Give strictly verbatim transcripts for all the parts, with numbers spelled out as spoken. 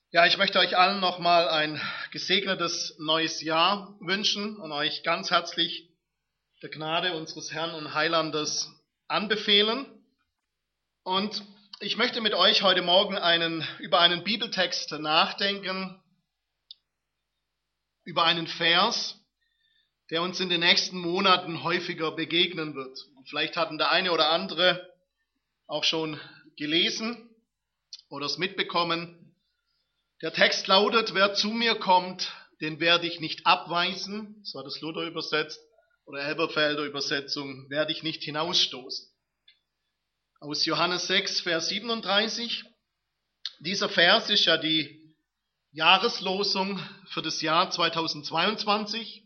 Ja, ich möchte euch allen nochmal ein gesegnetes neues Jahr wünschen und euch ganz herzlich der Gnade unseres Herrn und Heilandes anbefehlen. Und ich möchte mit euch heute Morgen einen, über einen Bibeltext nachdenken, über einen Vers, der uns in den nächsten Monaten häufiger begegnen wird. Und vielleicht hatten der eine oder andere auch schon gelesen oder es mitbekommen. Der Text lautet: Wer zu mir kommt, den werde ich nicht abweisen, so hat es Luther übersetzt, oder Elberfelder Übersetzung, werde ich nicht hinausstoßen. Aus Johannes sechs, Vers siebenunddreißig. Dieser Vers ist ja die Jahreslosung für das Jahr zweitausendzweiundzwanzig.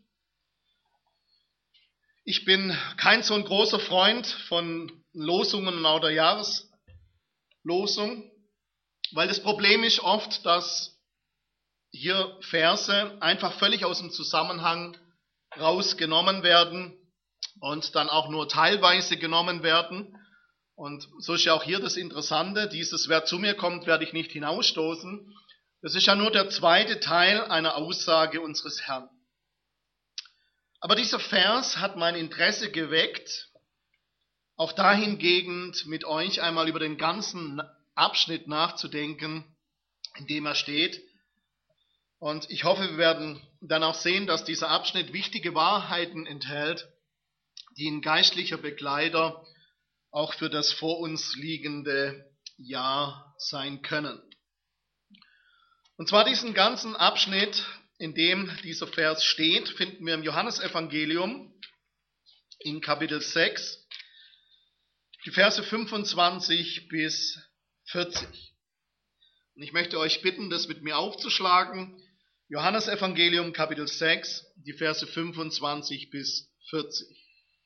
Ich bin kein so ein großer Freund von Losungen und auch der Jahreslosung, weil das Problem ist oft, dass hier Verse einfach völlig aus dem Zusammenhang rausgenommen werden und dann auch nur teilweise genommen werden. Und so ist ja auch hier das Interessante, dieses wer zu mir kommt, werde ich nicht hinausstoßen. Das ist ja nur der zweite Teil einer Aussage unseres Herrn. Aber dieser Vers hat mein Interesse geweckt, auch dahingehend mit euch einmal über den ganzen Abschnitt nachzudenken, in dem er steht. Und ich hoffe, wir werden dann auch sehen, dass dieser Abschnitt wichtige Wahrheiten enthält, die ein geistlicher Begleiter auch für das vor uns liegende Jahr sein können. Und zwar diesen ganzen Abschnitt, in dem dieser Vers steht, finden wir im Johannesevangelium in Kapitel sechs, die Verse fünfundzwanzig bis vierzig. Und ich möchte euch bitten, das mit mir aufzuschlagen. Johannesevangelium Kapitel sechs, die Verse fünfundzwanzig bis vierzig.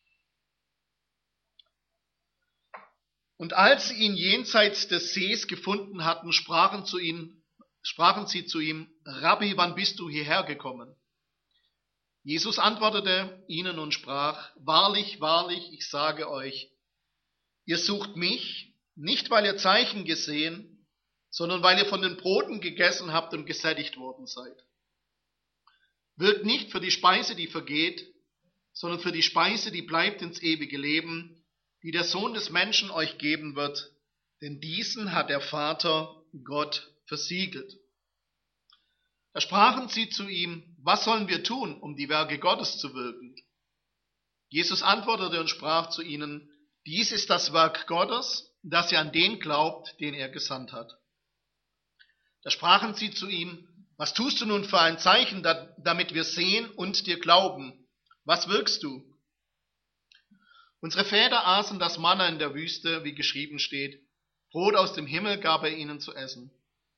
Und als sie ihn jenseits des Sees gefunden hatten, sprachen, zu ihm, sprachen sie zu ihm: Rabbi, wann bist du hierher gekommen? Jesus antwortete ihnen und sprach: Wahrlich, wahrlich, ich sage euch, ihr sucht mich, nicht weil ihr Zeichen gesehen, sondern weil ihr von den Broten gegessen habt und gesättigt worden seid. Wirkt nicht für die Speise, die vergeht, sondern für die Speise, die bleibt ins ewige Leben, die der Sohn des Menschen euch geben wird, denn diesen hat der Vater Gott versiegelt. Da sprachen sie zu ihm: Was sollen wir tun, um die Werke Gottes zu wirken? Jesus antwortete und sprach zu ihnen: Dies ist das Werk Gottes, dass ihr an den glaubt, den er gesandt hat. Da sprachen sie zu ihm: Was tust du nun für ein Zeichen, damit wir sehen und dir glauben? Was wirkst du? Unsere Väter aßen das Manna in der Wüste, wie geschrieben steht: Brot aus dem Himmel gab er ihnen zu essen.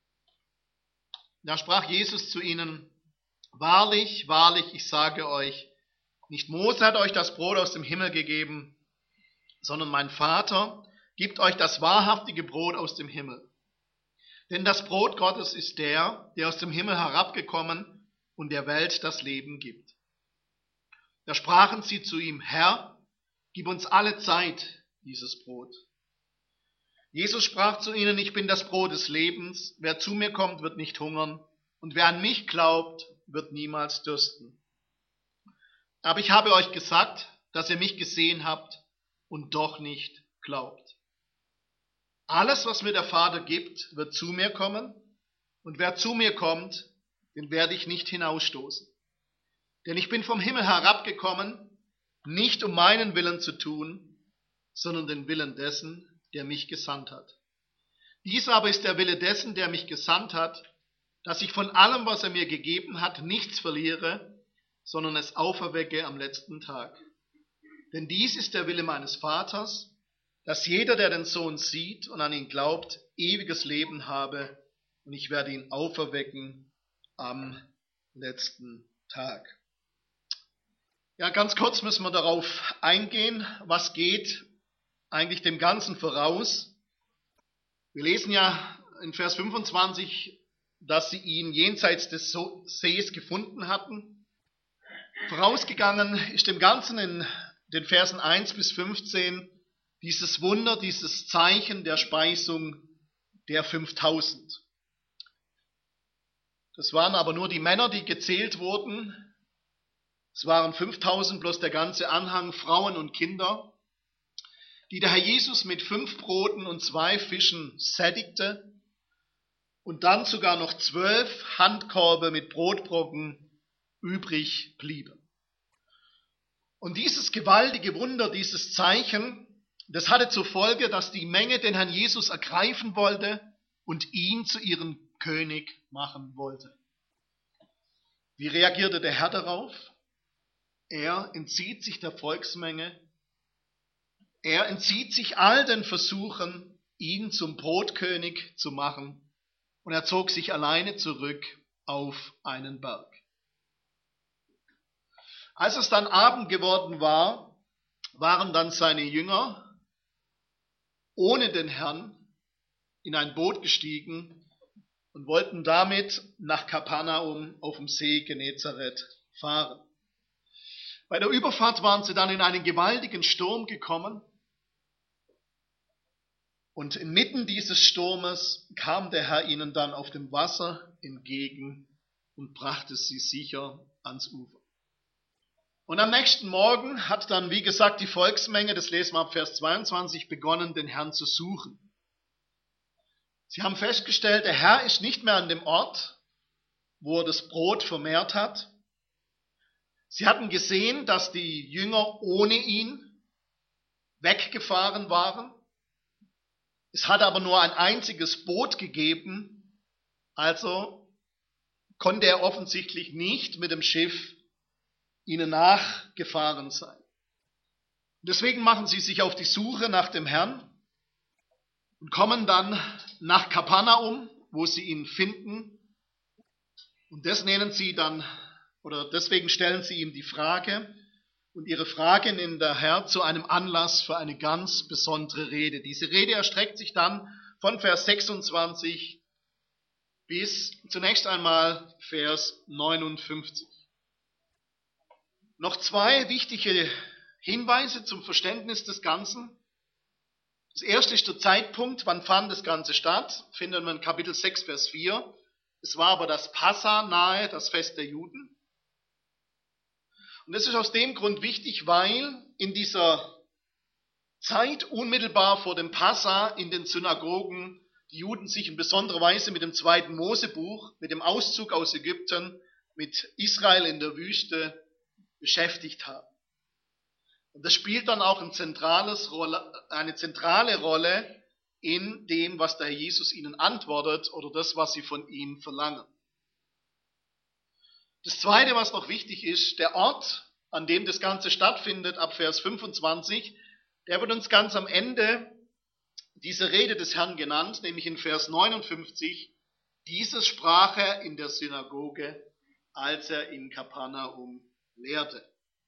Da sprach Jesus zu ihnen: Wahrlich, wahrlich, ich sage euch, nicht Mose hat euch das Brot aus dem Himmel gegeben, sondern mein Vater gibt euch das wahrhaftige Brot aus dem Himmel. Denn das Brot Gottes ist der, der aus dem Himmel herabgekommen und der Welt das Leben gibt. Da sprachen sie zu ihm: Herr, gib uns alle Zeit dieses Brot. Jesus sprach zu ihnen: Ich bin das Brot des Lebens. Wer zu mir kommt, wird nicht hungern, und wer an mich glaubt, wird niemals dürsten. Aber ich habe euch gesagt, dass ihr mich gesehen habt und doch nicht glaubt. Alles, was mir der Vater gibt, wird zu mir kommen, und wer zu mir kommt, den werde ich nicht hinausstoßen. Denn ich bin vom Himmel herabgekommen, nicht um meinen Willen zu tun, sondern den Willen dessen, der mich gesandt hat. Dies aber ist der Wille dessen, der mich gesandt hat, dass ich von allem, was er mir gegeben hat, nichts verliere, sondern es auferwecke am letzten Tag. Denn dies ist der Wille meines Vaters, dass jeder, der den Sohn sieht und an ihn glaubt, ewiges Leben habe, und ich werde ihn auferwecken am letzten Tag. Ja, ganz kurz müssen wir darauf eingehen, was geht eigentlich dem Ganzen voraus. Wir lesen ja in Vers fünfundzwanzig, dass sie ihn jenseits des Sees gefunden hatten. Vorausgegangen ist dem Ganzen in den Versen eins bis fünfzehn dieses Wunder, dieses Zeichen der Speisung der fünftausend. Das waren aber nur die Männer, die gezählt wurden. Es waren fünftausend plus der ganze Anhang, Frauen und Kinder, die der Herr Jesus mit fünf Broten und zwei Fischen sättigte und dann sogar noch zwölf Handkorbe mit Brotbrocken übrig blieben. Und dieses gewaltige Wunder, dieses Zeichen, das hatte zur Folge, dass die Menge den Herrn Jesus ergreifen wollte und ihn zu ihrem König machen wollte. Wie reagierte der Herr darauf? Er entzieht sich der Volksmenge. Er entzieht sich all den Versuchen, ihn zum Brotkönig zu machen. Und er zog sich alleine zurück auf einen Berg. Als es dann Abend geworden war, waren dann seine Jünger ohne den Herrn in ein Boot gestiegen und wollten damit nach Kapernaum auf dem See Genezareth fahren. Bei der Überfahrt waren sie dann in einen gewaltigen Sturm gekommen und inmitten dieses Sturmes kam der Herr ihnen dann auf dem Wasser entgegen und brachte sie sicher ans Ufer. Und am nächsten Morgen hat dann, wie gesagt, die Volksmenge, das lesen wir ab Vers zweiundzwanzig, begonnen, den Herrn zu suchen. Sie haben festgestellt, der Herr ist nicht mehr an dem Ort, wo er das Brot vermehrt hat. Sie hatten gesehen, dass die Jünger ohne ihn weggefahren waren. Es hat aber nur ein einziges Boot gegeben, also konnte er offensichtlich nicht mit dem Schiff ihnen nachgefahren sein. Deswegen machen sie sich auf die Suche nach dem Herrn und kommen dann nach Kapernaum, wo sie ihn finden. Und das nennen sie dann, oder deswegen stellen sie ihm die Frage. Und ihre Frage nimmt der Herr zu einem Anlass für eine ganz besondere Rede. Diese Rede erstreckt sich dann von Vers sechsundzwanzig bis zunächst einmal Vers neunundfünfzig. Noch zwei wichtige Hinweise zum Verständnis des Ganzen. Das erste ist der Zeitpunkt, wann fand das Ganze statt, finden wir in Kapitel sechs, Vers vier. Es war aber das Passa nahe, das Fest der Juden. Und das ist aus dem Grund wichtig, weil in dieser Zeit unmittelbar vor dem Passa in den Synagogen die Juden sich in besonderer Weise mit dem zweiten Mosebuch, mit dem Auszug aus Ägypten, mit Israel in der Wüste beschäftigt haben. Und das spielt dann auch ein zentrales Rolle, eine zentrale Rolle in dem, was der Herr Jesus ihnen antwortet oder das, was sie von ihm verlangen. Das Zweite, was noch wichtig ist, der Ort, an dem das Ganze stattfindet, ab Vers fünfundzwanzig, der wird uns ganz am Ende dieser Rede des Herrn genannt, nämlich in Vers neunundfünfzig. Dieses sprach er in der Synagoge, als er in Kapernaum lehrte.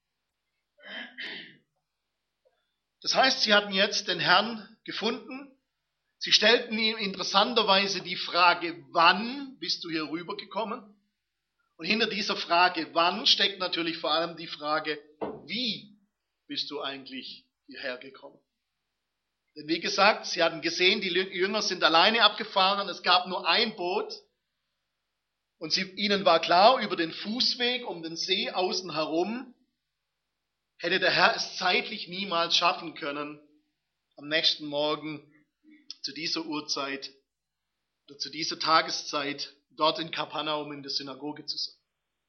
Das heißt, sie hatten jetzt den Herrn gefunden. Sie stellten ihm interessanterweise die Frage, wann bist du hier rübergekommen? Und hinter dieser Frage, wann, steckt natürlich vor allem die Frage, wie bist du eigentlich hierher gekommen? Denn wie gesagt, sie hatten gesehen, die Jünger sind alleine abgefahren, es gab nur ein Boot. Und sie, ihnen war klar, über den Fußweg um den See außen herum hätte der Herr es zeitlich niemals schaffen können, am nächsten Morgen zu dieser Uhrzeit oder zu dieser Tageszeit dort in Kapernaum in der Synagoge zu sein.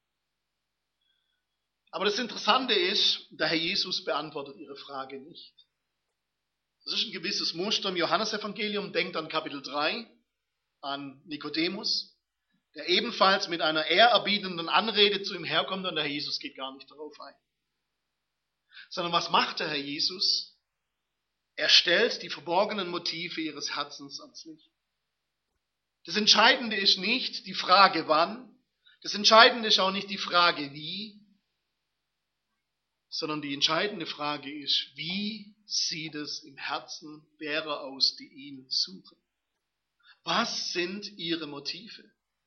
Aber das Interessante ist, der Herr Jesus beantwortet ihre Frage nicht. Das ist ein gewisses Muster im Johannesevangelium. Denkt an Kapitel drei, an Nikodemus, der ebenfalls mit einer ehrerbietenden Anrede zu ihm herkommt und der Herr Jesus geht gar nicht darauf ein. Sondern was macht der Herr Jesus? Er stellt die verborgenen Motive ihres Herzens ans Licht. Das Entscheidende ist nicht die Frage wann, das Entscheidende ist auch nicht die Frage wie, sondern die entscheidende Frage ist, wie sieht es im Herzen derer aus, die ihn suchen? Was sind ihre Motive?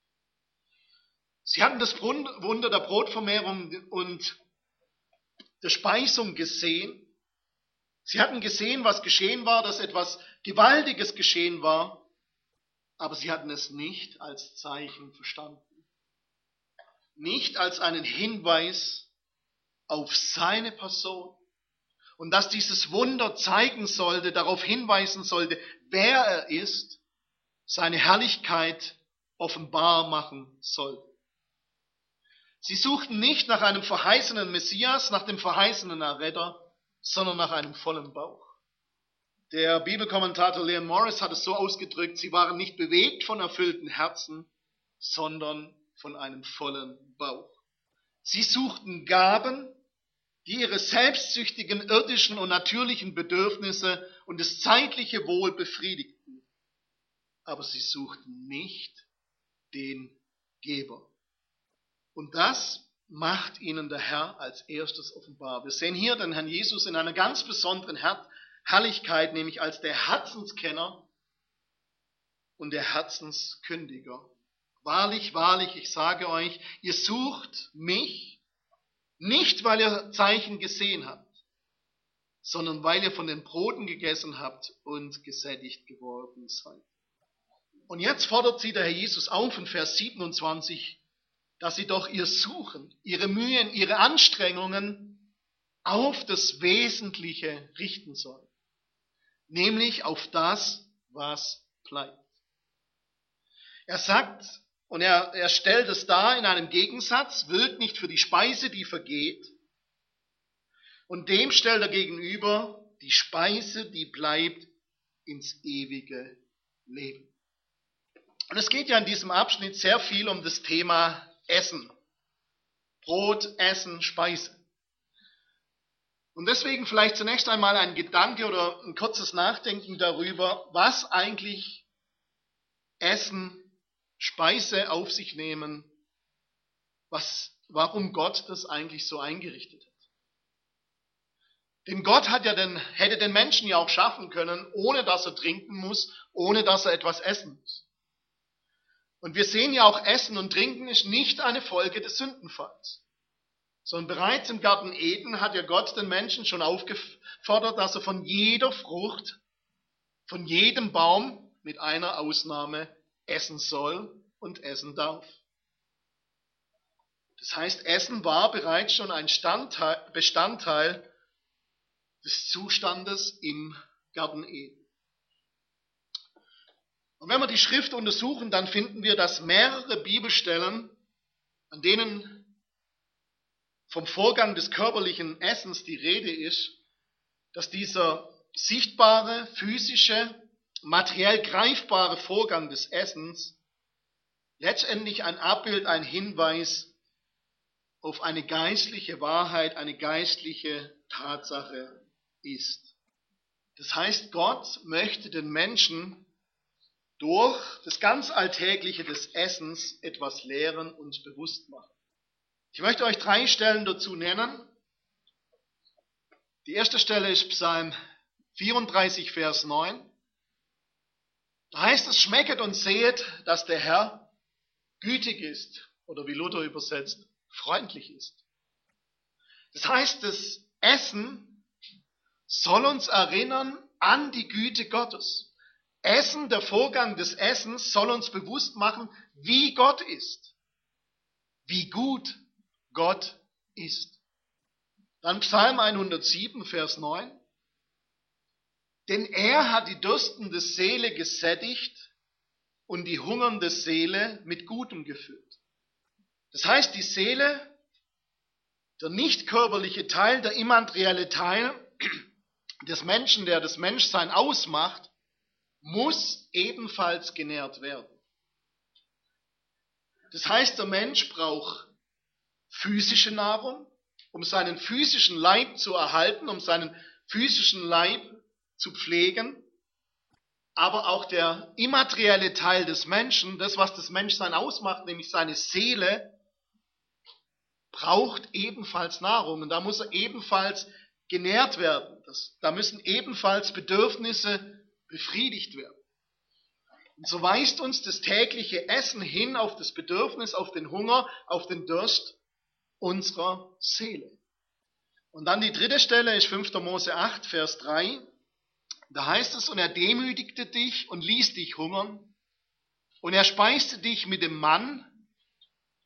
Sie hatten das Wunder der Brotvermehrung und der Speisung gesehen. Sie hatten gesehen, was geschehen war, dass etwas Gewaltiges geschehen war, aber sie hatten es nicht als Zeichen verstanden. nicht als einen Hinweis auf seine Person und dass dieses Wunder zeigen sollte, darauf hinweisen sollte, wer er ist, seine Herrlichkeit offenbar machen sollte. Sie suchten nicht nach einem verheißenen Messias, nach dem verheißenen Erretter, sondern nach einem vollen Bauch. Der Bibelkommentator Leon Morris hat es so ausgedrückt, sie waren nicht bewegt von erfüllten Herzen, sondern von einem vollen Bauch. Sie suchten Gaben, die ihre selbstsüchtigen irdischen und natürlichen Bedürfnisse und das zeitliche Wohl befriedigten. Aber sie suchten nicht den Geber. Und das macht ihnen der Herr als erstes offenbar. Wir sehen hier den Herrn Jesus in einer ganz besonderen Her- Herrlichkeit, nämlich als der Herzenskenner und der Herzenskündiger. Wahrlich, wahrlich, ich sage euch, ihr sucht mich nicht, weil ihr Zeichen gesehen habt, sondern weil ihr von den Broten gegessen habt und gesättigt geworden seid. Und jetzt fordert sie der Herr Jesus auf in Vers siebenundzwanzig, dass sie doch ihr Suchen, ihre Mühen, ihre Anstrengungen auf das Wesentliche richten sollen. Nämlich auf das, was bleibt. Er sagt, und er, er stellt es dar in einem Gegensatz, wirkt nicht für die Speise, die vergeht. Und dem stellt er gegenüber die Speise, die bleibt ins ewige Leben. Und es geht ja in diesem Abschnitt sehr viel um das Thema Essen. Brot, Essen, Speise. Und deswegen vielleicht zunächst einmal ein Gedanke oder ein kurzes Nachdenken darüber, was eigentlich Essen, Speise auf sich nehmen, was, warum Gott das eigentlich so eingerichtet hat. Denn Gott hat ja den, hätte den Menschen ja auch schaffen können, ohne dass er trinken muss, ohne dass er etwas essen muss. Und wir sehen ja auch, Essen und Trinken ist nicht eine Folge des Sündenfalls. Sondern bereits im Garten Eden hat ja Gott den Menschen schon aufgefordert, dass er von jeder Frucht, von jedem Baum mit einer Ausnahme essen soll und essen darf. Das heißt, Essen war bereits schon ein Standteil, Bestandteil des Zustandes im Garten Eden. Und wenn wir die Schrift untersuchen, dann finden wir, dass mehrere Bibelstellen, an denen vom Vorgang des körperlichen Essens die Rede ist, dass dieser sichtbare, physische, materiell greifbare Vorgang des Essens letztendlich ein Abbild, ein Hinweis auf eine geistliche Wahrheit, eine geistliche Tatsache ist. Das heißt, Gott möchte den Menschen durch das ganz Alltägliche des Essens etwas lehren und bewusst machen. Ich möchte euch drei Stellen dazu nennen. Die erste Stelle ist Psalm vierunddreißig, Vers neun. Da heißt es, schmecket und sehet, dass der Herr gütig ist, oder wie Luther übersetzt, freundlich ist. Das heißt, das Essen soll uns erinnern an die Güte Gottes. Essen, der Vorgang des Essens soll uns bewusst machen, wie Gott ist, wie gut Gott ist. Dann Psalm hundertsieben, Vers neun. Denn er hat die durstende Seele gesättigt und die hungernde Seele mit Gutem gefüllt. Das heißt, die Seele, der nicht körperliche Teil, der immaterielle Teil des Menschen, der das Menschsein ausmacht, muss ebenfalls genährt werden. Das heißt, der Mensch braucht physische Nahrung, um seinen physischen Leib zu erhalten, um seinen physischen Leib zu pflegen, aber auch der immaterielle Teil des Menschen, das, was das Menschsein ausmacht, nämlich seine Seele, braucht ebenfalls Nahrung und da muss er ebenfalls genährt werden. Das, da müssen ebenfalls Bedürfnisse befriedigt werden. Und so weist uns das tägliche Essen hin auf das Bedürfnis, auf den Hunger, auf den Durst unserer Seele. Und dann die dritte Stelle ist fünfter Mose acht, Vers drei. Da heißt es, und er demütigte dich und ließ dich hungern, und er speiste dich mit dem Mann,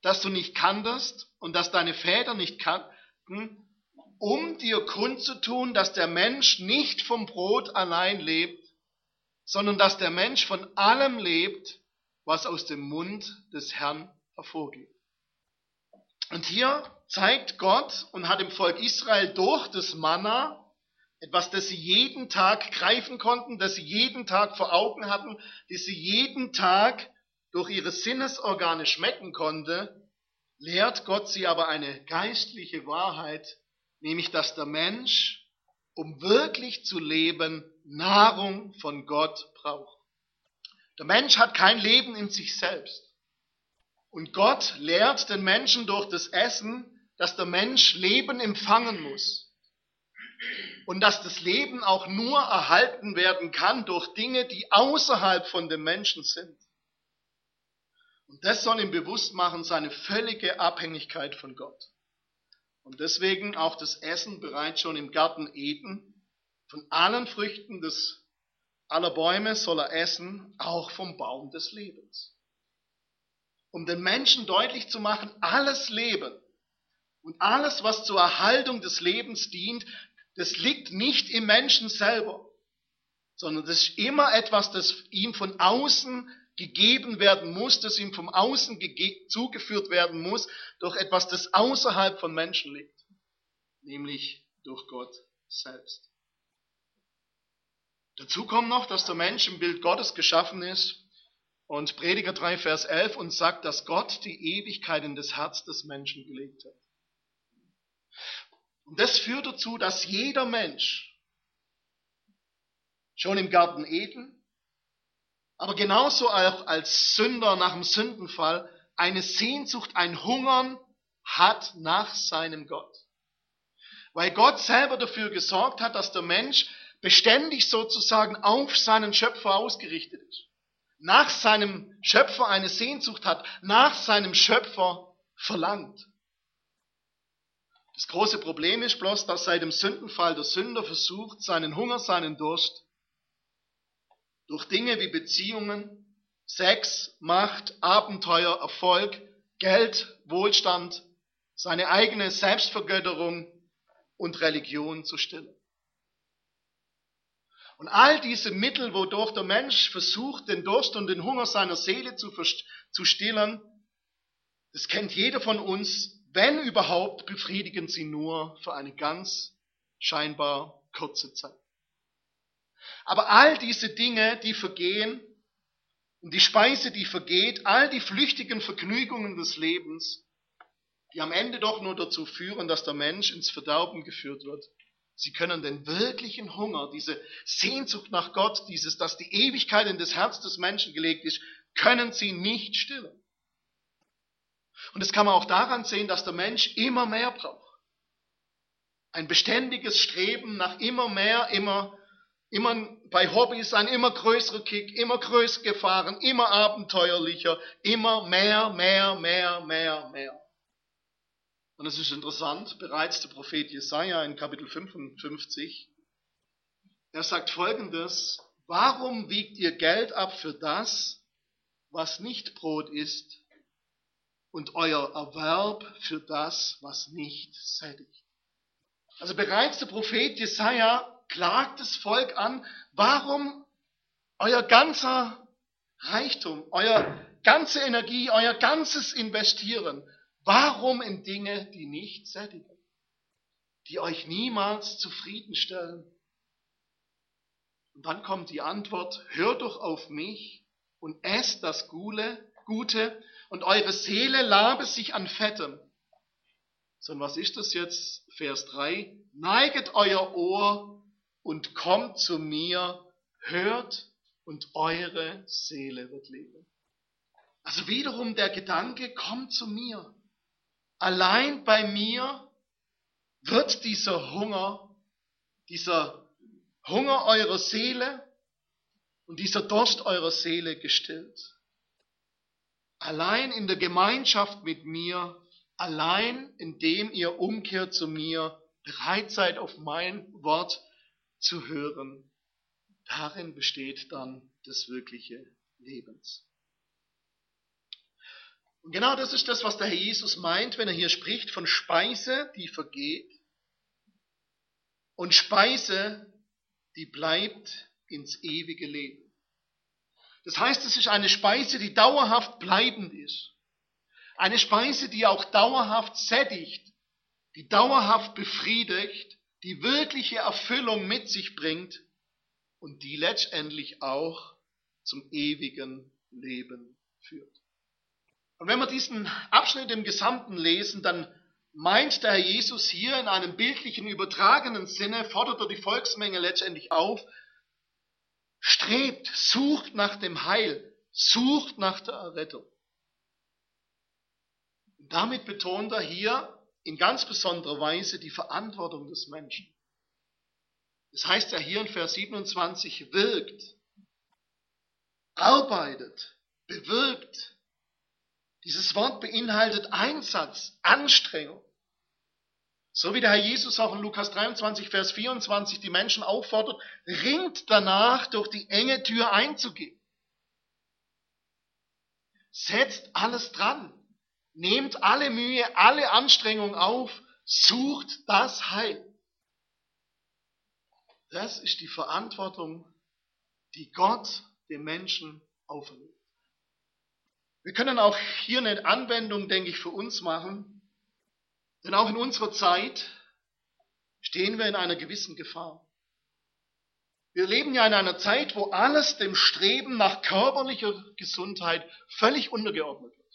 das du nicht kanntest und das deine Väter nicht kannten, um dir kundzutun, dass der Mensch nicht vom Brot allein lebt, sondern dass der Mensch von allem lebt, was aus dem Mund des Herrn hervorgeht. Und hier zeigt Gott und hat dem Volk Israel durch das Manna etwas, das sie jeden Tag greifen konnten, das sie jeden Tag vor Augen hatten, das sie jeden Tag durch ihre Sinnesorgane schmecken konnte, lehrt Gott sie aber eine geistliche Wahrheit, nämlich dass der Mensch, um wirklich zu leben, Nahrung von Gott braucht. Der Mensch hat kein Leben in sich selbst. Und Gott lehrt den Menschen durch das Essen, dass der Mensch Leben empfangen muss. Und dass das Leben auch nur erhalten werden kann durch Dinge, die außerhalb von dem Menschen sind. Und das soll ihm bewusst machen, seine völlige Abhängigkeit von Gott. Und deswegen auch das Essen bereits schon im Garten Eden. Von allen Früchten des, aller Bäume soll er essen, auch vom Baum des Lebens. Um den Menschen deutlich zu machen, alles Leben und alles, was zur Erhaltung des Lebens dient, das liegt nicht im Menschen selber, sondern das ist immer etwas, das ihm von außen gegeben werden muss, das ihm von außen gege- zugeführt werden muss, durch etwas, das außerhalb von Menschen liegt, nämlich durch Gott selbst. Dazu kommt noch, dass der Mensch im Bild Gottes geschaffen ist und Prediger drei, Vers elf uns sagt, dass Gott die Ewigkeit in das Herz des Menschen gelegt hat. Und das führt dazu, dass jeder Mensch schon im Garten Eden, aber genauso auch als Sünder nach dem Sündenfall eine Sehnsucht, ein Hungern hat nach seinem Gott. Weil Gott selber dafür gesorgt hat, dass der Mensch beständig sozusagen auf seinen Schöpfer ausgerichtet ist. Nach seinem Schöpfer eine Sehnsucht hat, nach seinem Schöpfer verlangt. Das große Problem ist bloß, dass seit dem Sündenfall der Sünder versucht, seinen Hunger, seinen Durst durch Dinge wie Beziehungen, Sex, Macht, Abenteuer, Erfolg, Geld, Wohlstand, seine eigene Selbstvergötterung und Religion zu stillen. Und all diese Mittel, wodurch der Mensch versucht, den Durst und den Hunger seiner Seele zu, zu stillen, das kennt jeder von uns, wenn überhaupt, befriedigen sie nur für eine ganz scheinbar kurze Zeit. Aber all diese Dinge, die vergehen, und die Speise, die vergeht, all die flüchtigen Vergnügungen des Lebens, die am Ende doch nur dazu führen, dass der Mensch ins Verderben geführt wird. Sie können den wirklichen Hunger, diese Sehnsucht nach Gott, dieses, dass die Ewigkeit in das Herz des Menschen gelegt ist, können sie nicht stillen. Und das kann man auch daran sehen, dass der Mensch immer mehr braucht. Ein beständiges Streben nach immer mehr, immer, immer bei Hobbys ein immer größerer Kick, immer größere Gefahren, immer abenteuerlicher, immer mehr, mehr, mehr, mehr, mehr. Und es ist interessant, bereits der Prophet Jesaja in Kapitel fünfundfünfzig, er sagt Folgendes: Warum wiegt ihr Geld ab für das, was nicht Brot ist, und euer Erwerb für das, was nicht sättigt? Also bereits der Prophet Jesaja klagt das Volk an, warum euer ganzer Reichtum, euer ganze Energie, euer ganzes Investieren, warum in Dinge, die nicht sättigen, die euch niemals zufriedenstellen? Und dann kommt die Antwort: Hört doch auf mich und esst das Gute, und eure Seele labe sich an Fettem. So, und was ist das jetzt? Vers drei. Neiget euer Ohr und kommt zu mir, hört, und eure Seele wird leben. Also wiederum der Gedanke, kommt zu mir. Allein bei mir wird dieser Hunger, dieser Hunger eurer Seele und dieser Durst eurer Seele gestillt. Allein in der Gemeinschaft mit mir, allein indem ihr umkehrt zu mir, bereit seid, auf mein Wort zu hören, darin besteht dann das wirkliche Lebens. Und genau das ist das, was der Herr Jesus meint, wenn er hier spricht von Speise, die vergeht, und Speise, die bleibt ins ewige Leben. Das heißt, es ist eine Speise, die dauerhaft bleibend ist. Eine Speise, die auch dauerhaft sättigt, die dauerhaft befriedigt, die wirkliche Erfüllung mit sich bringt und die letztendlich auch zum ewigen Leben führt. Und wenn wir diesen Abschnitt im Gesamten lesen, dann meint der Herr Jesus hier in einem bildlichen, übertragenen Sinne, fordert er die Volksmenge letztendlich auf, strebt, sucht nach dem Heil, sucht nach der Errettung. Und damit betont er hier in ganz besonderer Weise die Verantwortung des Menschen. Das heißt ja hier in Vers siebenundzwanzig, wirkt, arbeitet, bewirkt. Dieses Wort beinhaltet Einsatz, Anstrengung. So wie der Herr Jesus auch in Lukas dreiundzwanzig, Vers vierundzwanzig die Menschen auffordert, ringt danach, durch die enge Tür einzugehen. Setzt alles dran. Nehmt alle Mühe, alle Anstrengung auf, sucht das Heil. Das ist die Verantwortung, die Gott dem Menschen auferlegt. Wir können auch hier eine Anwendung, denke ich, für uns machen, denn auch in unserer Zeit stehen wir in einer gewissen Gefahr. Wir leben ja in einer Zeit, wo alles dem Streben nach körperlicher Gesundheit völlig untergeordnet wird.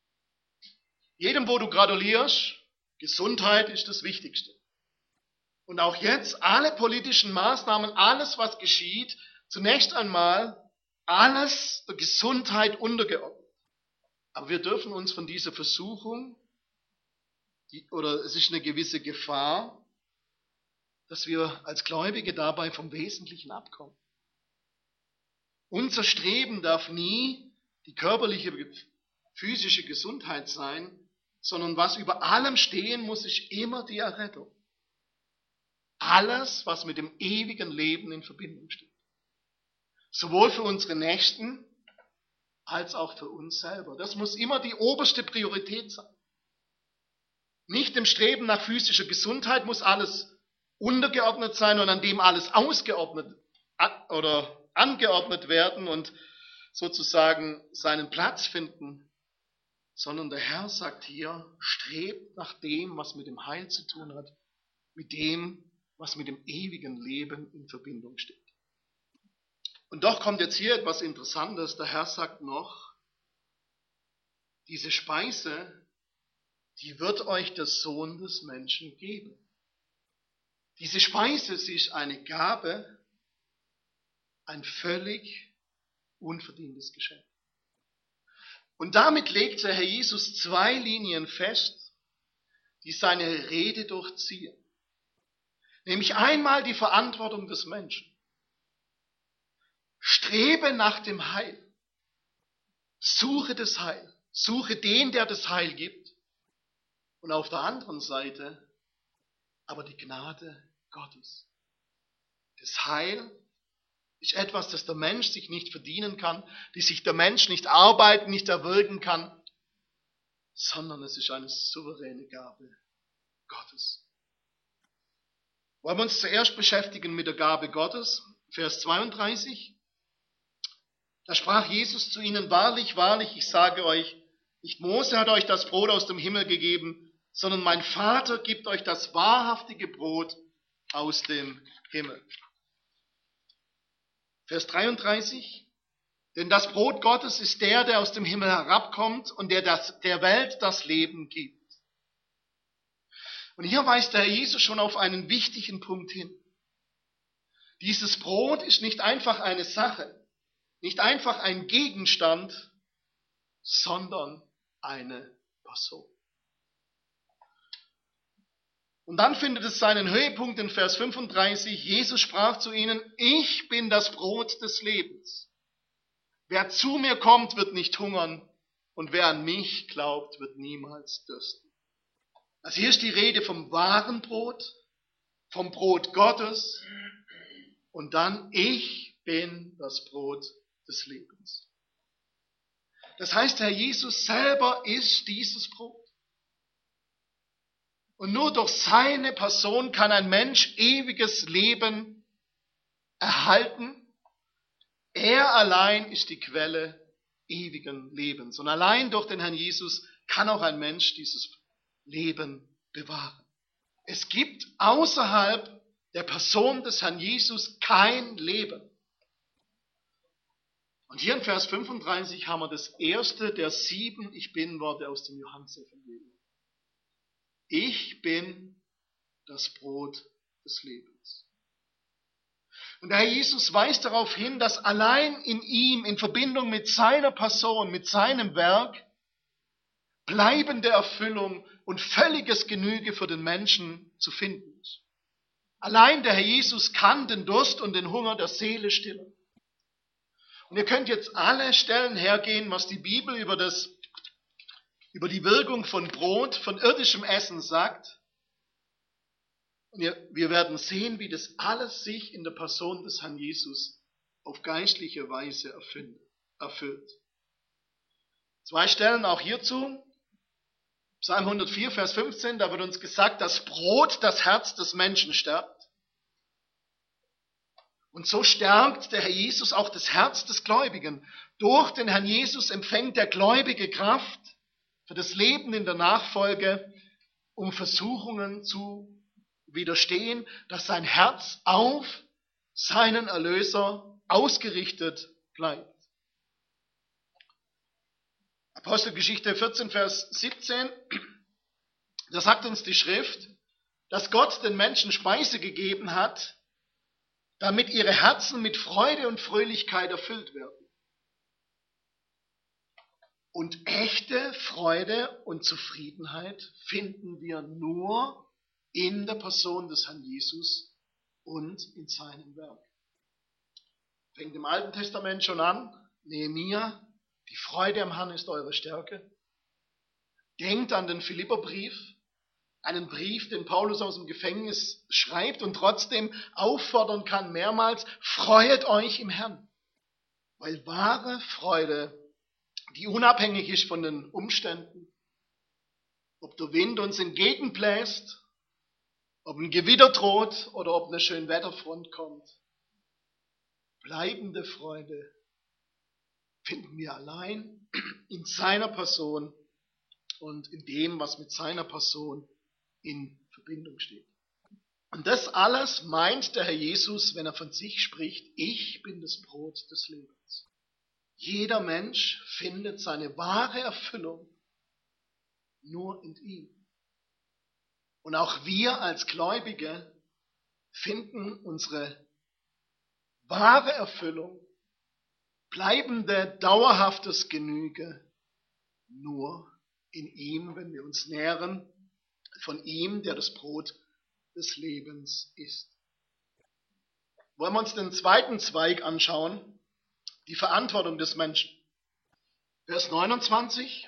Jedem, wo du gratulierst, Gesundheit ist das Wichtigste. Und auch jetzt alle politischen Maßnahmen, alles was geschieht, zunächst einmal alles der Gesundheit untergeordnet. Aber wir dürfen uns von dieser Versuchung, die, oder es ist eine gewisse Gefahr, dass wir als Gläubige dabei vom Wesentlichen abkommen. Unser Streben darf nie die körperliche, physische Gesundheit sein, sondern was über allem stehen muss, ist immer die Errettung. Alles, was mit dem ewigen Leben in Verbindung steht. Sowohl für unsere Nächsten als auch für uns selber. Das muss immer die oberste Priorität sein. Nicht dem Streben nach physischer Gesundheit muss alles untergeordnet sein und an dem alles ausgeordnet oder angeordnet werden und sozusagen seinen Platz finden, sondern der Herr sagt hier, strebt nach dem, was mit dem Heil zu tun hat, mit dem, was mit dem ewigen Leben in Verbindung steht. Und doch kommt jetzt hier etwas Interessantes. Der Herr sagt noch, diese Speise, die wird euch der Sohn des Menschen geben. Diese Speise, sie ist eine Gabe, ein völlig unverdientes Geschenk. Und damit legt der Herr Jesus zwei Linien fest, die seine Rede durchziehen. Nämlich einmal die Verantwortung des Menschen. Strebe nach dem Heil. Suche das Heil. Suche den, der das Heil gibt. Und auf der anderen Seite aber die Gnade Gottes. Das Heil ist etwas, das der Mensch sich nicht verdienen kann, die sich der Mensch nicht arbeiten, nicht erwirken kann, sondern es ist eine souveräne Gabe Gottes. Wollen wir uns zuerst beschäftigen mit der Gabe Gottes, Vers zweiunddreißig. Da sprach Jesus zu ihnen, wahrlich, wahrlich, ich sage euch, nicht Mose hat euch das Brot aus dem Himmel gegeben, sondern mein Vater gibt euch das wahrhaftige Brot aus dem Himmel. Vers dreiunddreißig. Denn das Brot Gottes ist der, der aus dem Himmel herabkommt und der das, der Welt das Leben gibt. Und hier weist der Herr Jesus schon auf einen wichtigen Punkt hin. Dieses Brot ist nicht einfach eine Sache, nicht einfach ein Gegenstand, sondern eine Person. Und dann findet es seinen Höhepunkt in Vers fünfunddreißig. Jesus sprach zu ihnen, ich bin das Brot des Lebens. Wer zu mir kommt, wird nicht hungern und wer an mich glaubt, wird niemals dürsten. Also hier ist die Rede vom wahren Brot, vom Brot Gottes und dann ich bin das Brot des Lebens. Das heißt, der Herr Jesus selber ist dieses Brot. Und nur durch seine Person kann ein Mensch ewiges Leben erhalten. Er allein ist die Quelle ewigen Lebens. Und allein durch den Herrn Jesus kann auch ein Mensch dieses Leben bewahren. Es gibt außerhalb der Person des Herrn Jesus kein Leben. Und hier in Vers fünfunddreißig haben wir das erste der sieben Ich Bin-Worte aus dem Johannesevangelium. Ich bin das Brot des Lebens. Und der Herr Jesus weist darauf hin, dass allein in ihm, in Verbindung mit seiner Person, mit seinem Werk, bleibende Erfüllung und völliges Genüge für den Menschen zu finden ist. Allein der Herr Jesus kann den Durst und den Hunger der Seele stillen. Und ihr könnt jetzt alle Stellen hergehen, was die Bibel über das, über die Wirkung von Brot, von irdischem Essen sagt. Und wir werden sehen, wie das alles sich in der Person des Herrn Jesus auf geistliche Weise erfüllt. Zwei Stellen auch hierzu. Psalm hundertvier, Vers fünfzehn, da wird uns gesagt, dass Brot das Herz des Menschen stärkt. Und so stärkt der Herr Jesus auch das Herz des Gläubigen. Durch den Herrn Jesus empfängt der Gläubige Kraft für das Leben in der Nachfolge, um Versuchungen zu widerstehen, dass sein Herz auf seinen Erlöser ausgerichtet bleibt. Apostelgeschichte vierzehn, Vers siebzehn, da sagt uns die Schrift, dass Gott den Menschen Speise gegeben hat, damit ihre Herzen mit Freude und Fröhlichkeit erfüllt werden. Und echte Freude und Zufriedenheit finden wir nur in der Person des Herrn Jesus und in seinem Werk. Fängt im Alten Testament schon an, Nehemia, die Freude am Herrn ist eure Stärke. Denkt an den Philipperbrief, einen Brief, den Paulus aus dem Gefängnis schreibt und trotzdem auffordern kann mehrmals, freut euch im Herrn. Weil wahre Freude, die unabhängig ist von den Umständen, ob der Wind uns entgegenbläst, ob ein Gewitter droht oder ob eine schöne Wetterfront kommt, bleibende Freude finden wir allein in seiner Person und in dem, was mit seiner Person in Verbindung steht. Und das alles meint der Herr Jesus, wenn er von sich spricht, ich bin das Brot des Lebens. Jeder Mensch findet seine wahre Erfüllung nur in ihm. Und auch wir als Gläubige finden unsere wahre Erfüllung, bleibende, dauerhaftes Genüge nur in ihm, wenn wir uns nähren von ihm, der das Brot des Lebens ist. Wollen wir uns den zweiten Zweig anschauen, die Verantwortung des Menschen. Vers neunundzwanzig.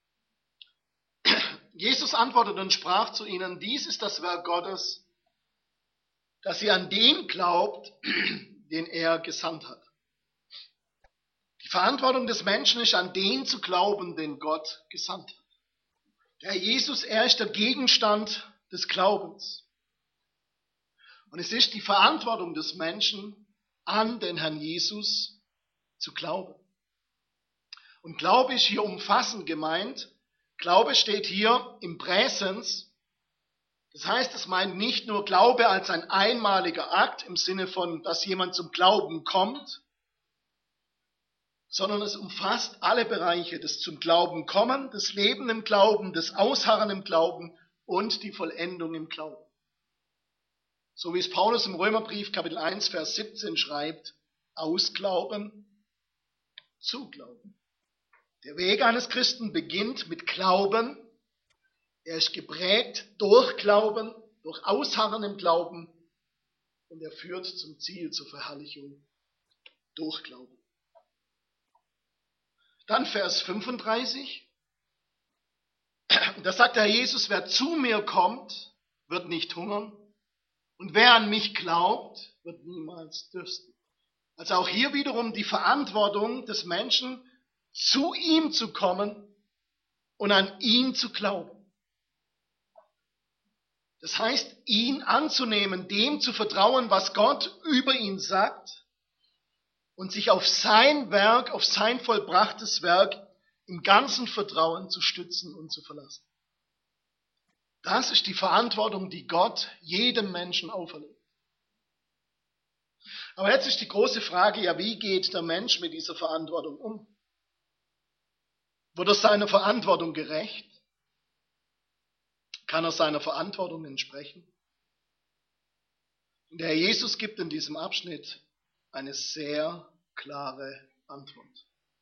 Jesus antwortete und sprach zu ihnen, dies ist das Werk Gottes, dass ihr an den glaubt, den er gesandt hat. Die Verantwortung des Menschen ist, an den zu glauben, den Gott gesandt hat. Der Jesus, er ist der Gegenstand des Glaubens. Und es ist die Verantwortung des Menschen, an den Herrn Jesus zu glauben. Und Glaube ist hier umfassend gemeint. Glaube steht hier im Präsens. Das heißt, es meint nicht nur Glaube als ein einmaliger Akt im Sinne von, dass jemand zum Glauben kommt, sondern es umfasst alle Bereiche des zum Glauben kommen, des Leben im Glauben, des Ausharren im Glauben und die Vollendung im Glauben. So wie es Paulus im Römerbrief Kapitel eins, Vers siebzehn schreibt, aus Glauben zu Glauben. Der Weg eines Christen beginnt mit Glauben. Er ist geprägt durch Glauben, durch Ausharren im Glauben und er führt zum Ziel, zur Verherrlichung durch Glauben. Dann Vers fünfunddreißig. Da sagt der Herr Jesus, wer zu mir kommt, wird nicht hungern. Und wer an mich glaubt, wird niemals dürsten. Also auch hier wiederum die Verantwortung des Menschen, zu ihm zu kommen und an ihn zu glauben. Das heißt, ihn anzunehmen, dem zu vertrauen, was Gott über ihn sagt und sich auf sein Werk, auf sein vollbrachtes Werk im ganzen Vertrauen zu stützen und zu verlassen. Das ist die Verantwortung, die Gott jedem Menschen auferlegt. Aber jetzt ist die große Frage, ja, wie geht der Mensch mit dieser Verantwortung um? Wird er seiner Verantwortung gerecht? Kann er seiner Verantwortung entsprechen? Und der Herr Jesus gibt in diesem Abschnitt eine sehr klare Antwort.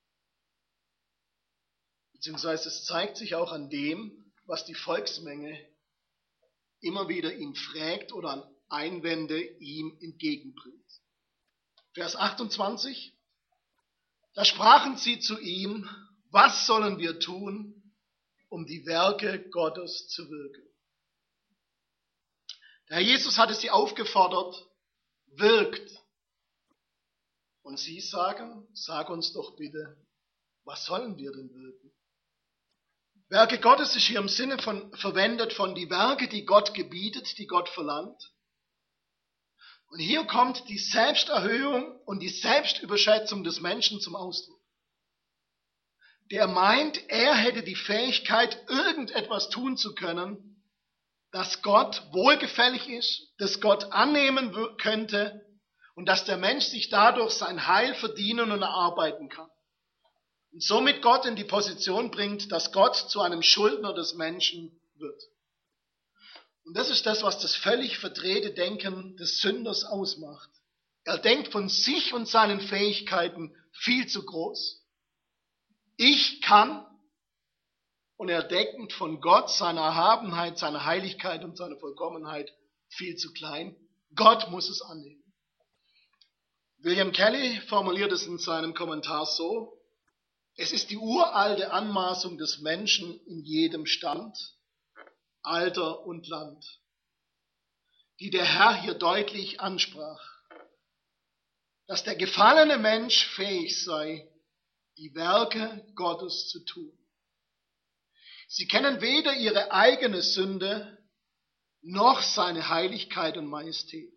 Beziehungsweise es zeigt sich auch an dem, was die Volksmenge immer wieder ihn fragt oder an Einwände ihm entgegenbringt. Vers achtundzwanzig. Da sprachen sie zu ihm, was sollen wir tun, um die Werke Gottes zu wirken? Der Herr Jesus hatte sie aufgefordert, wirkt. Und sie sagen, sag uns doch bitte, was sollen wir denn wirken? Werke Gottes ist hier im Sinne von verwendet von die Werke, die Gott gebietet, die Gott verlangt. Und hier kommt die Selbsterhöhung und die Selbstüberschätzung des Menschen zum Ausdruck. Der meint, er hätte die Fähigkeit, irgendetwas tun zu können, das Gott wohlgefällig ist, das Gott annehmen könnte und dass der Mensch sich dadurch sein Heil verdienen und erarbeiten kann. Und somit Gott in die Position bringt, dass Gott zu einem Schuldner des Menschen wird. Und das ist das, was das völlig verdrehte Denken des Sünders ausmacht. Er denkt von sich und seinen Fähigkeiten viel zu groß. Ich kann, und er denkt von Gott, seiner Erhabenheit, seiner Heiligkeit und seiner Vollkommenheit viel zu klein. Gott muss es annehmen. William Kelly formuliert es in seinem Kommentar so: Es ist die uralte Anmaßung des Menschen in jedem Stand, Alter und Land, die der Herr hier deutlich ansprach, dass der gefallene Mensch fähig sei, die Werke Gottes zu tun. Sie kennen weder ihre eigene Sünde noch seine Heiligkeit und Majestät.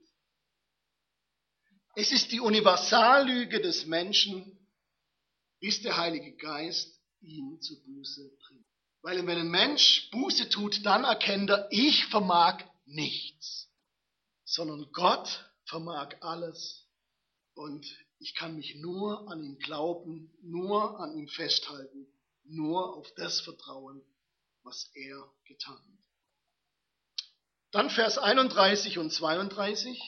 Es ist die Universallüge des Menschen, bis der Heilige Geist ihn zur Buße bringt. Weil wenn ein Mensch Buße tut, dann erkennt er, ich vermag nichts, sondern Gott vermag alles. Und ich kann mich nur an ihn glauben, nur an ihm festhalten, nur auf das vertrauen, was er getan hat. Dann Vers einunddreißig und zweiunddreißig.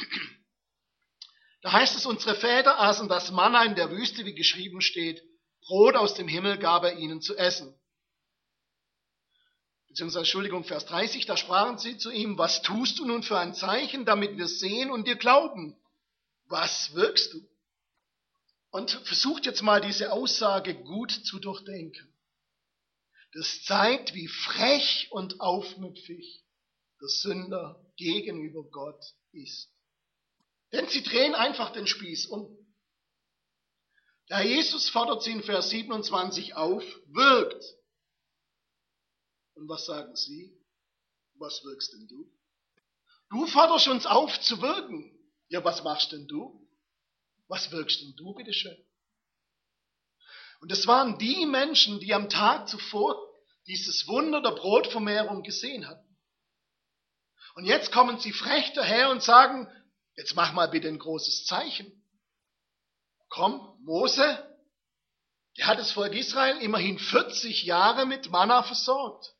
Da heißt es, unsere Väter aßen das Manna in der Wüste, wie geschrieben steht, Brot aus dem Himmel gab er ihnen zu essen. Beziehungsweise, Entschuldigung, Vers dreißig, da sprachen sie zu ihm, was tust du nun für ein Zeichen, damit wir sehen und dir glauben? Was wirkst du? Und versucht jetzt mal diese Aussage gut zu durchdenken. Das zeigt, wie frech und aufmüpfig der Sünder gegenüber Gott ist. Denn sie drehen einfach den Spieß um. Der Herr Jesus fordert sie in Vers siebenundzwanzig auf, wirkt. Und was sagen sie? Was wirkst denn du? Du forderst uns auf zu wirken. Ja, was machst denn du? Was wirkst denn du, bitteschön? Und es waren die Menschen, die am Tag zuvor dieses Wunder der Brotvermehrung gesehen hatten. Und jetzt kommen sie frech daher und sagen, jetzt mach mal bitte ein großes Zeichen. Komm, Mose, der hat das Volk Israel immerhin vierzig Jahre mit Manna versorgt.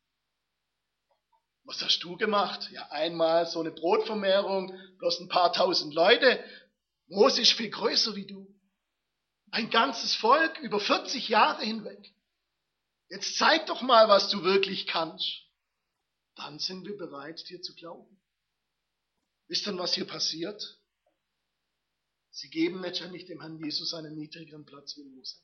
Was hast du gemacht? Ja, einmal so eine Brotvermehrung, bloß ein paar tausend Leute. Mose ist viel größer wie du. Ein ganzes Volk über vierzig Jahre hinweg. Jetzt zeig doch mal, was du wirklich kannst. Dann sind wir bereit, dir zu glauben. Wisst ihr, was hier passiert? Sie geben letztendlich dem Herrn Jesus einen niedrigeren Platz wie Mose.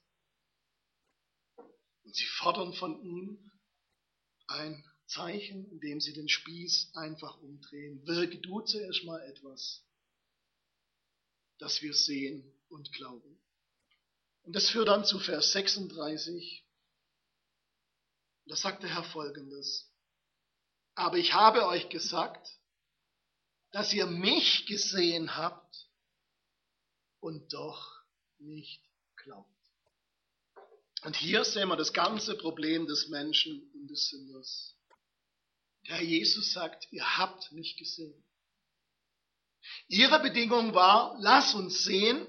Und sie fordern von ihm ein Zeichen, indem sie den Spieß einfach umdrehen. Wirke du zuerst mal etwas, dass wir sehen und glauben. Und das führt dann zu Vers sechsunddreißig. Da sagt der Herr Folgendes: Aber ich habe euch gesagt, dass ihr mich gesehen habt und doch nicht glaubt. Und hier sehen wir das ganze Problem des Menschen und des Sünders. Der Herr Jesus sagt, ihr habt mich gesehen. Ihre Bedingung war, lass uns sehen,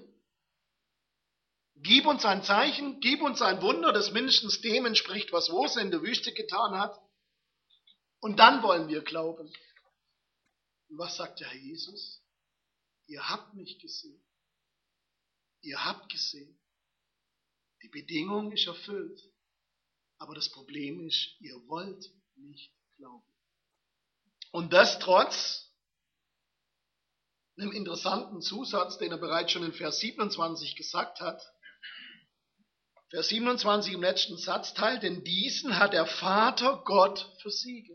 gib uns ein Zeichen, gib uns ein Wunder, das mindestens dem entspricht, was Mose in der Wüste getan hat. Und dann wollen wir glauben. Und was sagt der Herr Jesus? Ihr habt mich gesehen. Ihr habt gesehen. Die Bedingung ist erfüllt. Aber das Problem ist, ihr wollt nicht glauben. Und das trotz einem interessanten Zusatz, den er bereits schon in Vers siebenundzwanzig gesagt hat. Vers siebenundzwanzig im letzten Satzteil, denn diesen hat der Vater Gott versiegelt.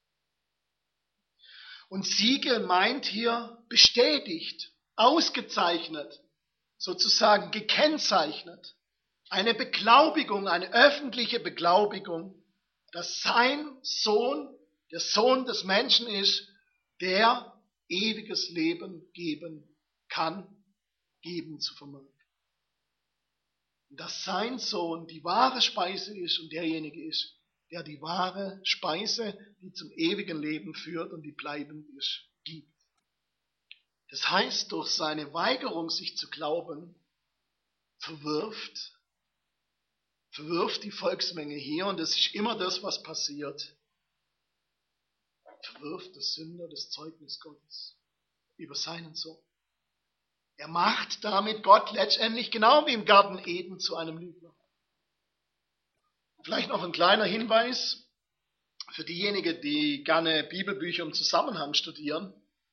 Und Siegel meint hier bestätigt, ausgezeichnet, sozusagen gekennzeichnet. Eine Beglaubigung, eine öffentliche Beglaubigung, dass sein Sohn der Sohn des Menschen ist, der ewiges Leben geben kann, geben zu vermag. Und dass sein Sohn die wahre Speise ist und derjenige ist, der die wahre Speise, die zum ewigen Leben führt und die bleibend ist, gibt. Das heißt, durch seine Weigerung, sich zu glauben, verwirft, verwirft die Volksmenge hier, und das ist immer das, was passiert, verwirft der Sünder das Zeugnis Gottes über seinen Sohn. Er macht damit Gott letztendlich genau wie im Garten Eden zu einem Lügner. Vielleicht noch ein kleiner Hinweis für diejenigen, die gerne Bibelbücher im Zusammenhang studieren.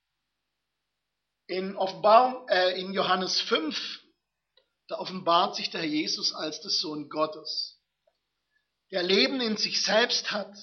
In Offenbarung, äh, in Johannes fünf, da offenbart sich der Herr Jesus als der Sohn Gottes, der Leben in sich selbst hat.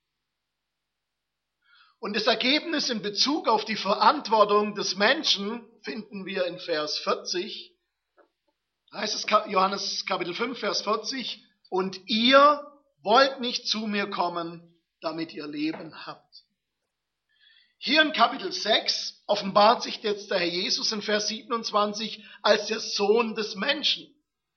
Und das Ergebnis in Bezug auf die Verantwortung des Menschen finden wir in Vers vierzig. Da heißt es Johannes Kapitel fünf, Vers vierzig, und ihr wollt nicht zu mir kommen, damit ihr Leben habt. Hier in Kapitel sechs offenbart sich jetzt der Herr Jesus in Vers siebenundzwanzig als der Sohn des Menschen.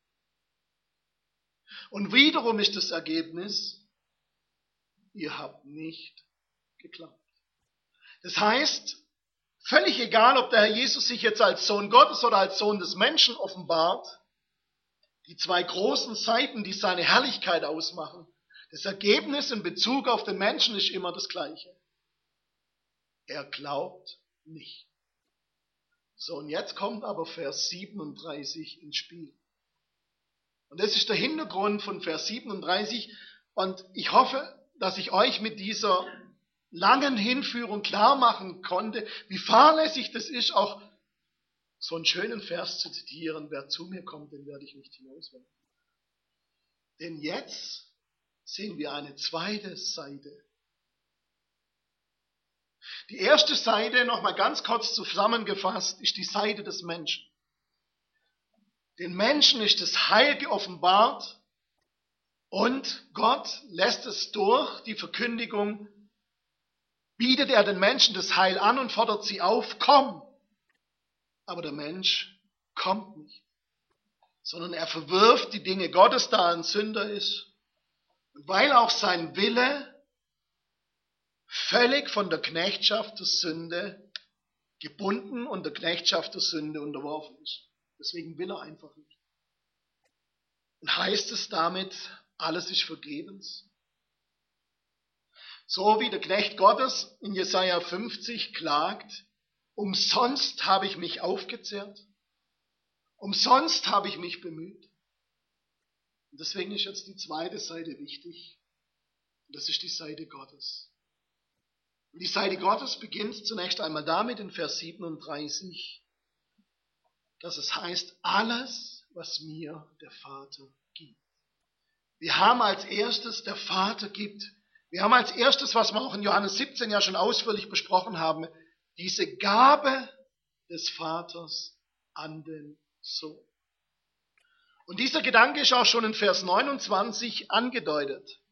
Und wiederum ist das Ergebnis, ihr habt nicht geglaubt. Das heißt, völlig egal, ob der Herr Jesus sich jetzt als Sohn Gottes oder als Sohn des Menschen offenbart, die zwei großen Seiten, die seine Herrlichkeit ausmachen, das Ergebnis in Bezug auf den Menschen ist immer das gleiche. Er glaubt nicht. So, und jetzt kommt aber Vers siebenunddreißig ins Spiel. Und das ist der Hintergrund von Vers siebenunddreißig. Und ich hoffe, dass ich euch mit dieser langen Hinführung klar machen konnte, wie fahrlässig das ist, auch so einen schönen Vers zu zitieren: Wer zu mir kommt, den werde ich nicht hinauswerfen. Denn jetzt sehen wir eine zweite Seite. Die erste Seite, nochmal ganz kurz zusammengefasst, ist die Seite des Menschen. Den Menschen ist das Heil geoffenbart und Gott lässt es durch die Verkündigung, bietet er den Menschen das Heil an und fordert sie auf, komm. Aber der Mensch kommt nicht, sondern er verwirft die Dinge Gottes, da er ein Sünder ist. Und weil auch sein Wille völlig von der Knechtschaft der Sünde gebunden und der Knechtschaft der Sünde unterworfen ist. Deswegen will er einfach nicht. Und heißt es damit, alles ist vergebens? So wie der Knecht Gottes in Jesaja fünfzig klagt, umsonst habe ich mich aufgezehrt, umsonst habe ich mich bemüht. Und deswegen ist jetzt die zweite Seite wichtig. Und das ist die Seite Gottes. Und die Seite Gottes beginnt zunächst einmal damit in Vers siebenunddreißig, dass es heißt, alles, was mir der Vater gibt. Wir haben als erstes, der Vater gibt. Wir haben als erstes, was wir auch in Johannes siebzehn ja schon ausführlich besprochen haben, diese Gabe des Vaters an den Sohn. Und dieser Gedanke ist auch schon in Vers neunundzwanzig angedeutet.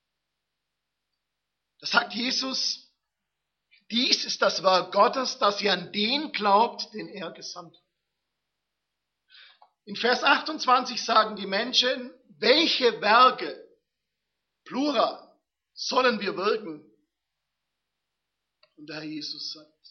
Da sagt Jesus, dies ist das Werk Gottes, dass ihr an den glaubt, den er gesandt hat. In Vers achtundzwanzig sagen die Menschen, welche Werke, Plural, sollen wir wirken? Und der Herr Jesus sagt,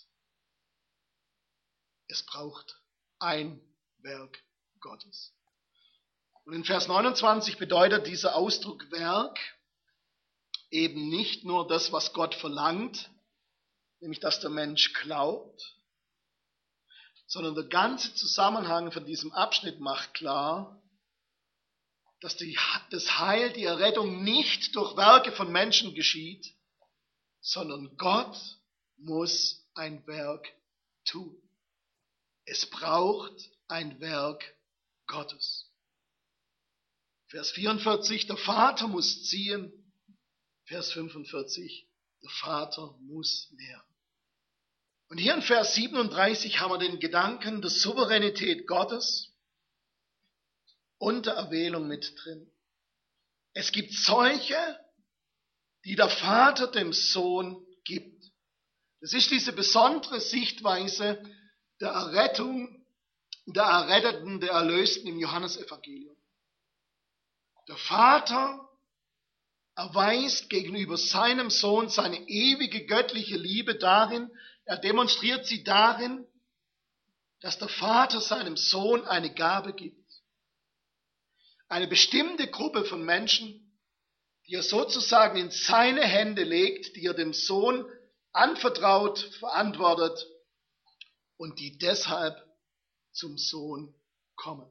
es braucht ein Werk Gottes. Und in Vers neunundzwanzig bedeutet dieser Ausdruck Werk eben nicht nur das, was Gott verlangt, nämlich dass der Mensch glaubt, sondern der ganze Zusammenhang von diesem Abschnitt macht klar, dass die, das Heil, die Errettung nicht durch Werke von Menschen geschieht, sondern Gott muss ein Werk tun. Es braucht ein Werk Gottes. Vers vierundvierzig, der Vater muss ziehen. Vers fünfundvierzig, der Vater muss lehren. Und hier in Vers siebenunddreißig haben wir den Gedanken der Souveränität Gottes und der Erwählung mit drin. Es gibt solche, die der Vater dem Sohn gibt. Das ist diese besondere Sichtweise der Errettung, der Erretteten, der Erlösten im Johannesevangelium. Der Vater erweist gegenüber seinem Sohn seine ewige göttliche Liebe darin, er demonstriert sie darin, dass der Vater seinem Sohn eine Gabe gibt. Eine bestimmte Gruppe von Menschen, die er sozusagen in seine Hände legt, die er dem Sohn anvertraut, verantwortet und die deshalb zum Sohn kommen.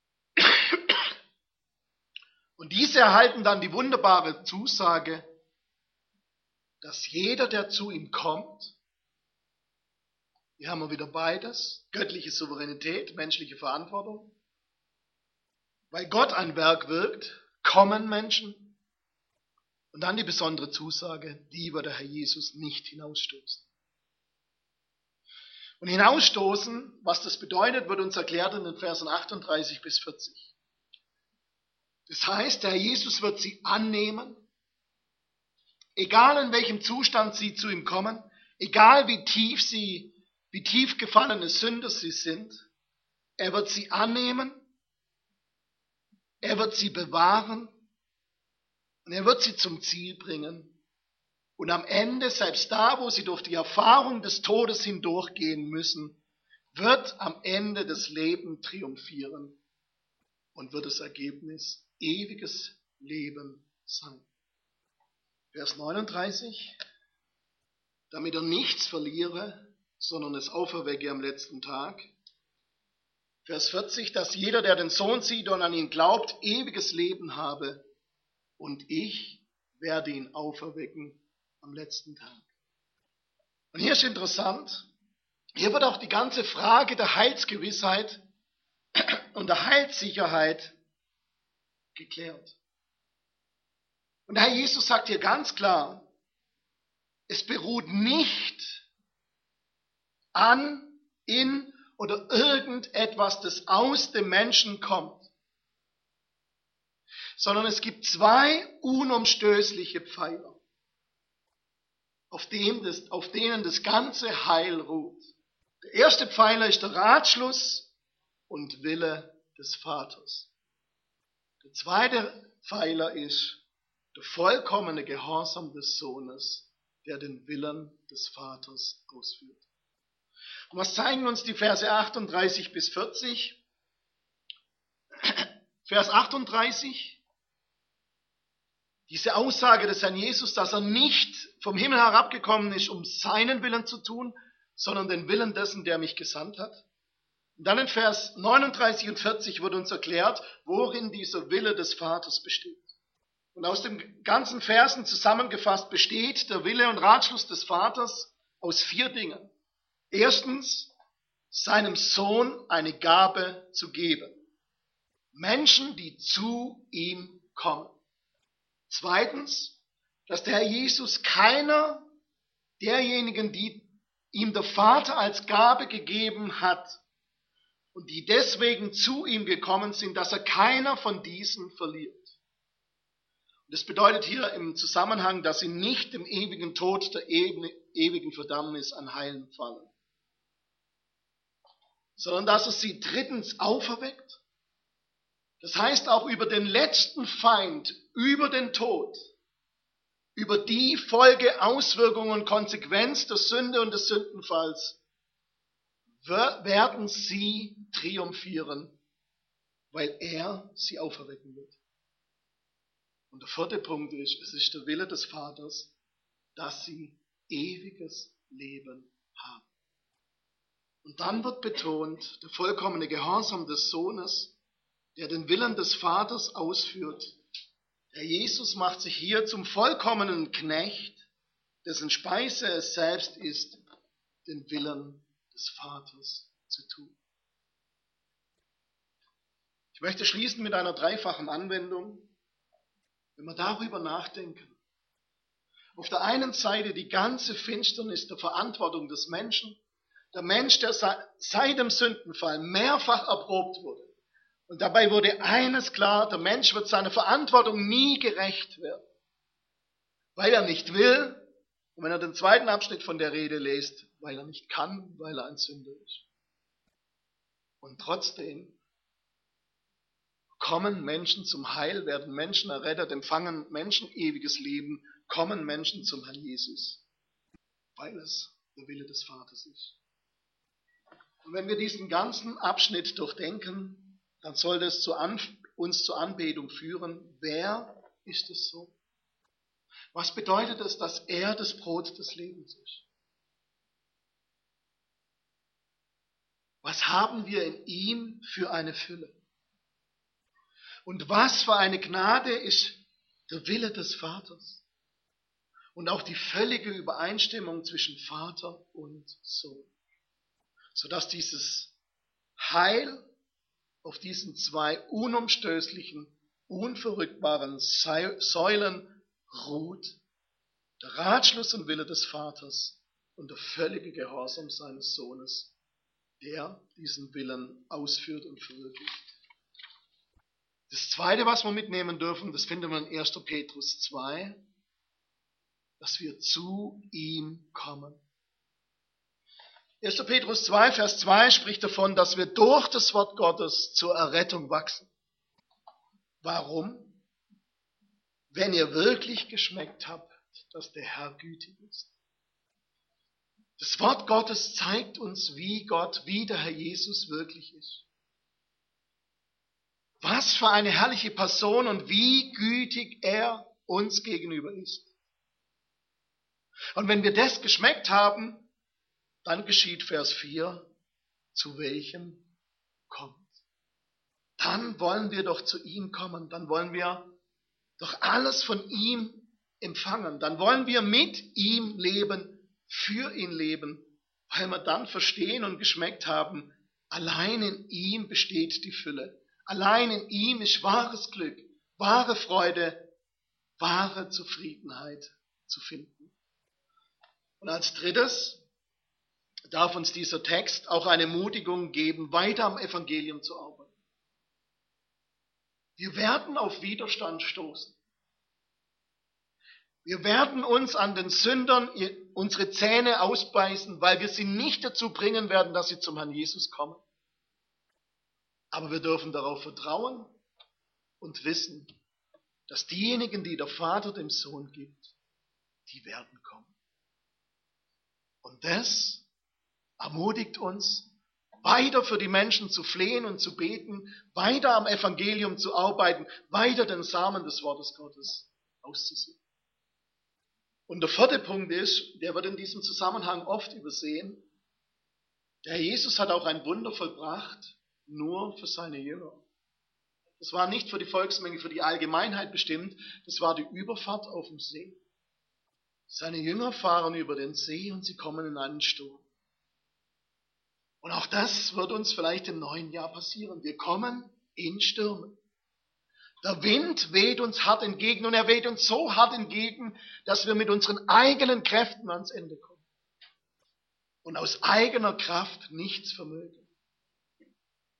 Und diese erhalten dann die wunderbare Zusage, dass jeder, der zu ihm kommt, hier haben wir wieder beides, göttliche Souveränität, menschliche Verantwortung. Weil Gott ein Werk wirkt, kommen Menschen. Und dann die besondere Zusage, die wird der Herr Jesus nicht hinausstoßen. Und hinausstoßen, was das bedeutet, wird uns erklärt in den Versen achtunddreißig bis vierzig. Das heißt, der Herr Jesus wird sie annehmen, egal in welchem Zustand sie zu ihm kommen, egal wie tief sie, wie tief gefallene Sünder sie sind, er wird sie annehmen, er wird sie bewahren und er wird sie zum Ziel bringen. Und am Ende, selbst da, wo sie durch die Erfahrung des Todes hindurchgehen müssen, wird am Ende das Leben triumphieren und wird das Ergebnis ewiges Leben sein. Vers neununddreißig, damit er nichts verliere, sondern es auferwecke am letzten Tag. Vers vierzig, dass jeder, der den Sohn sieht und an ihn glaubt, ewiges Leben habe und ich werde ihn auferwecken am letzten Tag. Und hier ist interessant, hier wird auch die ganze Frage der Heilsgewissheit und der Heilssicherheit geklärt. Und der Herr Jesus sagt hier ganz klar, es beruht nicht an, in oder irgendetwas, das aus dem Menschen kommt, sondern es gibt zwei unumstößliche Pfeiler, auf, dem das, auf denen das ganze Heil ruht. Der erste Pfeiler ist der Ratschluss und Wille des Vaters. Der zweite Pfeiler ist der vollkommene Gehorsam des Sohnes, der den Willen des Vaters ausführt. Und was zeigen uns die Verse achtunddreißig bis vierzig? Vers achtunddreißig, diese Aussage des Herrn Jesus, dass er nicht vom Himmel herabgekommen ist, um seinen Willen zu tun, sondern den Willen dessen, der mich gesandt hat. Und dann in Vers neununddreißig und vierzig wird uns erklärt, worin dieser Wille des Vaters besteht. Und aus den ganzen Versen zusammengefasst besteht der Wille und Ratschluss des Vaters aus vier Dingen. Erstens, seinem Sohn eine Gabe zu geben. Menschen, die zu ihm kommen. Zweitens, dass der Herr Jesus keiner derjenigen, die ihm der Vater als Gabe gegeben hat, und die deswegen zu ihm gekommen sind, dass er keiner von diesen verliert. Und das bedeutet hier im Zusammenhang, dass sie nicht dem ewigen Tod, der ewigen Verdammnis anheimfallen, sondern dass er sie drittens auferweckt. Das heißt auch über den letzten Feind, über den Tod, über die Folge, Auswirkungen und Konsequenz der Sünde und des Sündenfalls werden sie triumphieren, weil er sie auferwecken wird. Und der vierte Punkt ist, es ist der Wille des Vaters, dass sie ewiges Leben haben. Und dann wird betont, der vollkommene Gehorsam des Sohnes, der den Willen des Vaters ausführt. Der Jesus macht sich hier zum vollkommenen Knecht, dessen Speise es selbst ist, den Willen des Vaters zu tun. Ich möchte schließen mit einer dreifachen Anwendung, wenn wir darüber nachdenken. Auf der einen Seite die ganze Finsternis der Verantwortung des Menschen, der Mensch, der seit dem Sündenfall mehrfach erprobt wurde. Und dabei wurde eines klar, der Mensch wird seiner Verantwortung nie gerecht werden, weil er nicht will. Und wenn er den zweiten Abschnitt von der Rede liest, weil er nicht kann, weil er ein Sünder ist. Und trotzdem kommen Menschen zum Heil, werden Menschen errettet, empfangen Menschen ewiges Leben, kommen Menschen zum Herrn Jesus, weil es der Wille des Vaters ist. Und wenn wir diesen ganzen Abschnitt durchdenken, dann soll das zu an, uns zur Anbetung führen. Wer ist es so? Was bedeutet es, dass er das Brot des Lebens ist? Was haben wir in ihm für eine Fülle? Und was für eine Gnade ist der Wille des Vaters? Und auch die völlige Übereinstimmung zwischen Vater und Sohn. Sodass dieses Heil auf diesen zwei unumstößlichen, unverrückbaren Säulen ruht. Der Ratschluss und Wille des Vaters und der völlige Gehorsam seines Sohnes, der diesen Willen ausführt und verwirklicht. Das Zweite, was wir mitnehmen dürfen, das finden wir in erster Petrus zwei, dass wir zu ihm kommen. erster Petrus zwei, Vers zwei spricht davon, dass wir durch das Wort Gottes zur Errettung wachsen. Warum? Wenn ihr wirklich geschmeckt habt, dass der Herr gütig ist. Das Wort Gottes zeigt uns, wie Gott, wie der Herr Jesus wirklich ist. Was für eine herrliche Person und wie gütig er uns gegenüber ist. Und wenn wir das geschmeckt haben, dann geschieht Vers vier, zu welchem kommt. Dann wollen wir doch zu ihm kommen, dann wollen wir doch alles von ihm empfangen, dann wollen wir mit ihm leben, für ihn leben, weil wir dann verstehen und geschmeckt haben, allein in ihm besteht die Fülle, allein in ihm ist wahres Glück, wahre Freude, wahre Zufriedenheit zu finden. Und als drittes darf uns dieser Text auch eine Ermutigung geben, weiter am Evangelium zu arbeiten. Wir werden auf Widerstand stoßen. Wir werden uns an den Sündern unsere Zähne ausbeißen, weil wir sie nicht dazu bringen werden, dass sie zum Herrn Jesus kommen. Aber wir dürfen darauf vertrauen und wissen, dass diejenigen, die der Vater dem Sohn gibt, die werden kommen. Und das ermutigt uns, weiter für die Menschen zu flehen und zu beten, weiter am Evangelium zu arbeiten, weiter den Samen des Wortes Gottes auszusehen. Und der vierte Punkt ist, der wird in diesem Zusammenhang oft übersehen, der Herr Jesus hat auch ein Wunder vollbracht, nur für seine Jünger. Das war nicht für die Volksmenge, für die Allgemeinheit bestimmt, das war die Überfahrt auf dem See. Seine Jünger fahren über den See und sie kommen in einen Sturm. Und auch das wird uns vielleicht im neuen Jahr passieren. Wir kommen in Stürme. Der Wind weht uns hart entgegen und er weht uns so hart entgegen, dass wir mit unseren eigenen Kräften ans Ende kommen. Und aus eigener Kraft nichts vermögen.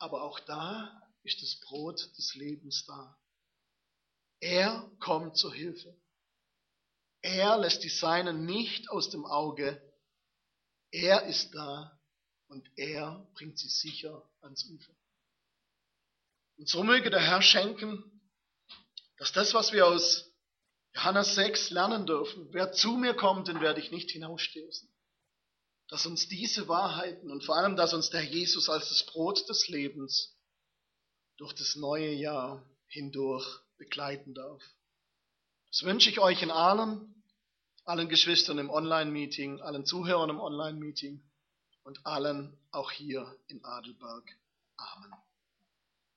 aber auch da ist das Brot des Lebens da. Er kommt zur Hilfe. Er lässt die Seinen nicht aus dem Auge. Er ist da und er bringt sie sicher ans Ufer. Und so möge der Herr schenken, dass das, was wir aus Johannes sechs lernen dürfen, wer zu mir kommt, den werde ich nicht hinausstoßen. Dass uns diese Wahrheiten und vor allem, dass uns der Jesus als das Brot des Lebens durch das neue Jahr hindurch begleiten darf. Das wünsche ich euch in allen, allen Geschwistern im Online-Meeting, allen Zuhörern im Online-Meeting und allen auch hier in Adelberg. Amen.